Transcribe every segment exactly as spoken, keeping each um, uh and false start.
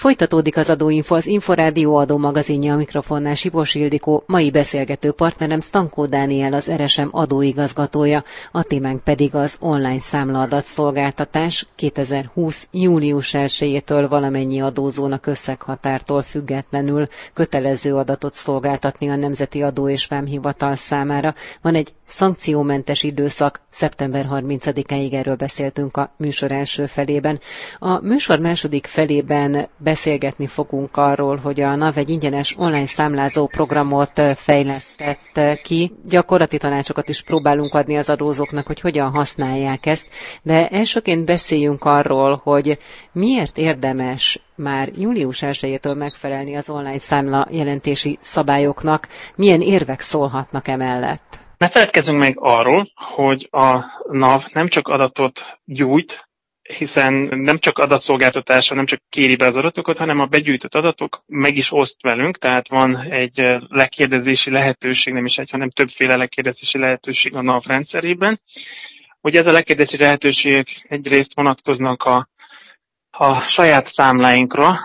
Folytatódik az Adóinfo, az Inforádió adó magazinja, a mikrofonnál Sipos Ildikó, mai beszélgető partnerem Stankó Dániel, az er es em adóigazgatója, a témánk pedig az online számlaadatszolgáltatás. kétezer-húsz. június elsejétől valamennyi adózónak összeghatártól függetlenül kötelező adatot szolgáltatni a Nemzeti Adó és Vámhivatal számára. Van egy szankciómentes időszak, szeptember harmincadikáig, erről beszéltünk a műsor első felében. A műsor második felében beszélgetni fogunk arról, hogy a NAV egy ingyenes online számlázó programot fejlesztett ki. Gyakorlati tanácsokat is próbálunk adni az adózóknak, hogy hogyan használják ezt, de elsőként beszéljünk arról, hogy miért érdemes már július elsejétől megfelelni az online számla jelentési szabályoknak, milyen érvek szólhatnak emellett. Ne feledkezzünk meg arról, hogy a NAV nem csak adatot gyújt, hiszen nem csak adatszolgáltatása, nem csak kéri be az adatokat, hanem a begyűjtött adatok meg is oszt velünk, tehát van egy lekérdezési lehetőség, nem is egy, hanem többféle lekérdezési lehetőség a NAV rendszerében. Ugye ez a lekérdezési lehetőségek egyrészt vonatkoznak a, a saját számláinkra,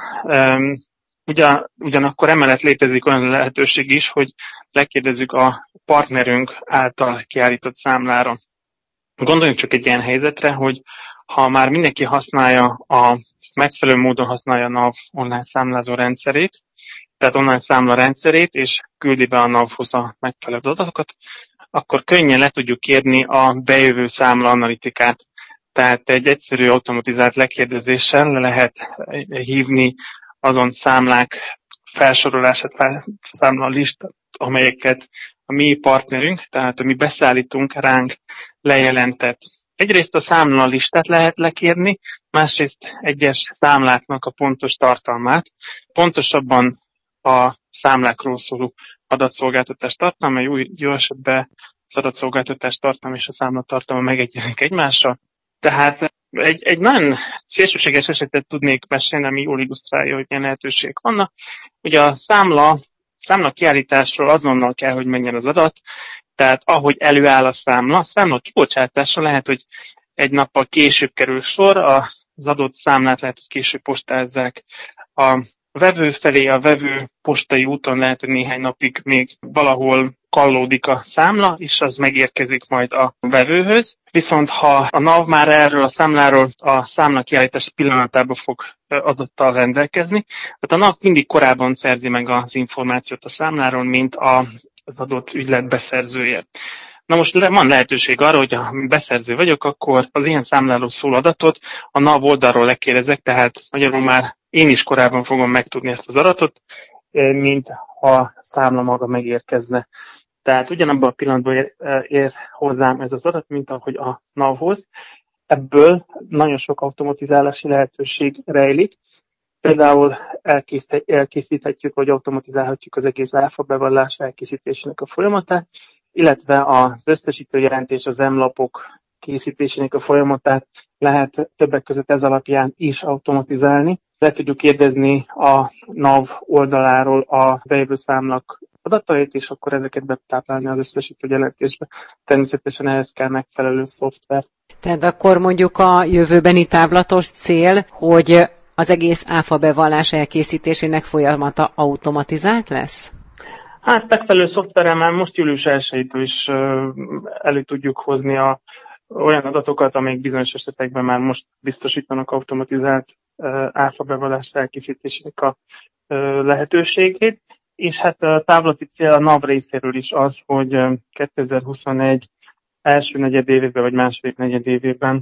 Ugyan, ugyanakkor emellett létezik olyan lehetőség is, hogy lekérdezzük a partnerünk által kiállított számlára. Gondoljunk csak egy ilyen helyzetre, hogy ha már mindenki használja a megfelelő módon használja a NAV online számlázó rendszerét, tehát online számla rendszerét, és küldi be a NAV-hoz a megfelelő adatokat, akkor könnyen le tudjuk kérni a bejövő számla analitikát. Tehát egy egyszerű automatizált lekérdezéssel le lehet hívni azon számlák felsorolását, számla listát, amelyeket a mi partnerünk, tehát a mi beszállítunk ránk lejelentett. Egyrészt a számla listát lehet lekérni, másrészt egyes számláknak a pontos tartalmát, pontosabban a számlákról szóló adatszolgáltatás tartalma, jó, jó esetben az adatszolgáltatás tartalma és a számla tartalma megegyezik egymással. Tehát egy, egy nagyon szélsőséges esetet tudnék mesélni, ami jól illusztrálja, hogy milyen lehetőségek vannak. Ugye a számla, számla kiállításról azonnal kell, hogy menjen az adat, tehát ahogy előáll a számla, a számla kibocsátásra lehet, hogy egy nappal később kerül sor, az adott számlát lehet, hogy később postázzák a vevő felé, a vevő postai úton lehet, hogy néhány napig még valahol kallódik a számla, és az megérkezik majd a vevőhöz. Viszont ha a NAV már erről a számláról a számla kiállítás pillanatában fog adattal rendelkezni, tehát a NAV mindig korábban szerzi meg az információt a számláról, mint az adott ügylet beszerzője. Na most van lehetőség arra, hogy ha beszerző vagyok, akkor az ilyen számláról szóló adatot a NAV oldalról lekérdezek, tehát magyarul már én is korábban fogom megtudni ezt az adatot, mint ha a számla maga megérkezne. Tehát ugyanabban a pillanatban ér, ér hozzám ez az adat, mint ahogy a NAV-hoz. Ebből nagyon sok automatizálási lehetőség rejlik. Például elkészíthetjük, vagy automatizálhatjuk az egész áfa bevallás elkészítésének a folyamatát, illetve az összesítő jelentés, az emlapok készítésének a folyamatát lehet többek között ez alapján is automatizálni. Le tudjuk kérdezni a NAV oldaláról a bejövő számlak adatait, és akkor ezeket betáplálni az összesítő jelentésbe. Természetesen ehhez kell megfelelő szoftver. Tehát akkor mondjuk a jövőbeni távlatos cél, hogy az egész áfa bevallás elkészítésének folyamata automatizált lesz? Hát megfelelő szoftverrel már most július elsejétől is elő tudjuk hozni a, olyan adatokat, amelyek bizonyos esetekben már most biztosítanak automatizált áfa bevallás elkészítésének a lehetőségét. És hát a távlati cél a NAV részéről is az, hogy kétezer-huszonegy első negyedévében vagy második negyedévében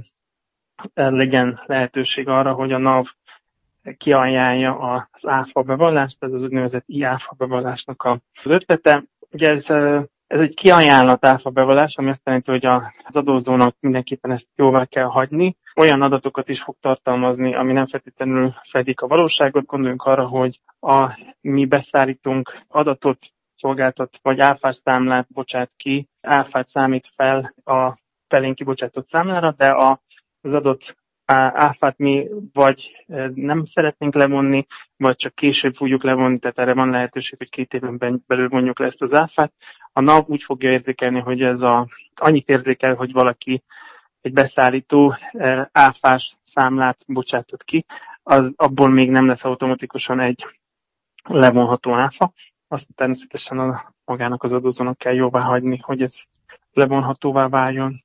legyen lehetőség arra, hogy a NAV kiajánlja az áfa bevallást, ez az úgynevezett i-áfa bevallásnak az ötlete. Ugye ez, ez egy kiajánlat áfa bevallás, ami azt jelenti, hogy az adózónak mindenképpen ezt jóvá kell hagyni. Olyan adatokat is fog tartalmazni, ami nem feltétlenül fedik a valóságot. Gondoljunk arra, hogy a, mi beszállítunk adatot, szolgáltat, vagy áfás számlát bocsát ki, áfát számít fel a felénk kibocsátott számlára, de a, az adott áfát mi vagy nem szeretnénk levonni, vagy csak később fogjuk levonni, tehát erre van lehetőség, hogy két éven belül vonjuk le ezt az áfát. A NAV úgy fogja érzékelni, hogy ez a, annyit érzékel, hogy valaki egy beszállító áfás számlát bocsátott ki, az, abból még nem lesz automatikusan egy levonható áfa, azt természetesen a, magának az adózónak kell jóvá hagyni, hogy ez levonhatóvá váljon.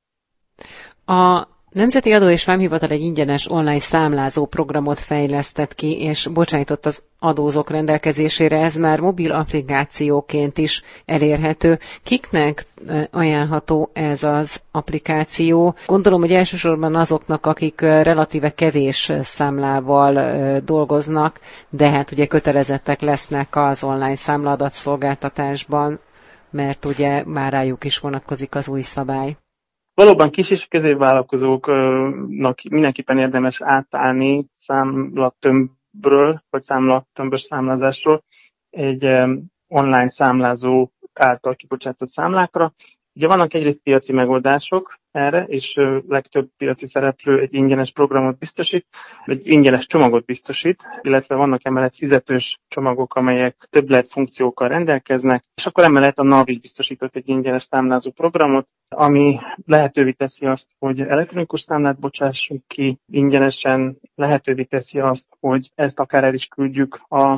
A Nemzeti Adó és Vámhivatal egy ingyenes online számlázó programot fejlesztett ki, és bocsájtott az adózók rendelkezésére. Ez már mobil applikációként is elérhető. Kiknek ajánlható ez az applikáció? Gondolom, hogy elsősorban azoknak, akik relatíve kevés számlával dolgoznak, de hát ugye kötelezettek lesznek az online számlaadatszolgáltatásban, mert ugye már rájuk is vonatkozik az új szabály. Valóban kis és középvállalkozóknak mindenképpen érdemes átállni számlatömbről, vagy számlatömbös számlázásról egy online számlázó által kibocsátott számlákra. Ugye vannak egyrészt piaci megoldások erre, és legtöbb piaci szereplő egy ingyenes programot biztosít, egy ingyenes csomagot biztosít, illetve vannak emellett fizetős csomagok, amelyek többlet funkciókkal rendelkeznek, és akkor emellett a NAV is biztosított egy ingyenes számlázó programot, ami lehetővé teszi azt, hogy elektronikus számlát bocsássunk ki ingyenesen, lehetővé teszi azt, hogy ezt akár el is küldjük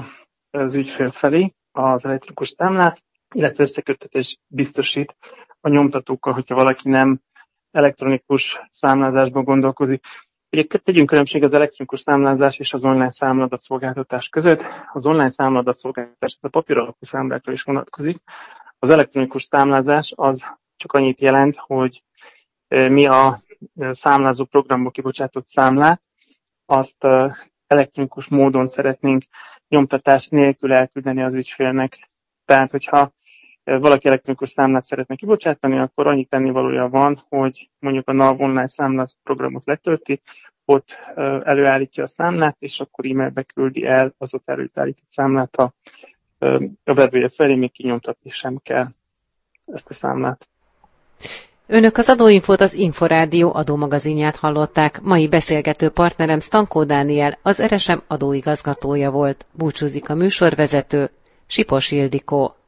az ügyfél felé, az elektronikus számlát, illetve összeköttetés biztosít a nyomtatókkal, hogyha valaki nem elektronikus számlázásban gondolkozik. Ugye tegyünk különbség az elektronikus számlázás és az online számladatszolgáltatás között. Az online számladatszolgáltatás a papír alapú számlákra is vonatkozik. Az elektronikus számlázás az csak annyit jelent, hogy mi a számlázó programból kibocsátott számlát, azt elektronikus módon szeretnénk nyomtatás nélkül elküldeni az ügyfélnek. Tehát, hogyha valaki elektronikus számlát szeretne kibocsátani, akkor annyi tennivalója van, hogy mondjuk a NAV online számlázó programot letölti, ott előállítja a számlát, és akkor e-mailbe küldi el az ott előállított számlát a, a vevője felé, még kinyomtatni sem kell ezt a számlát. Önök az Adóinfót, az Inforádió adómagazinját hallották. Mai beszélgető partnerem Stankó Dániel, az er es em adóigazgatója volt. Búcsúzik a műsorvezető, Sipos Ildikó.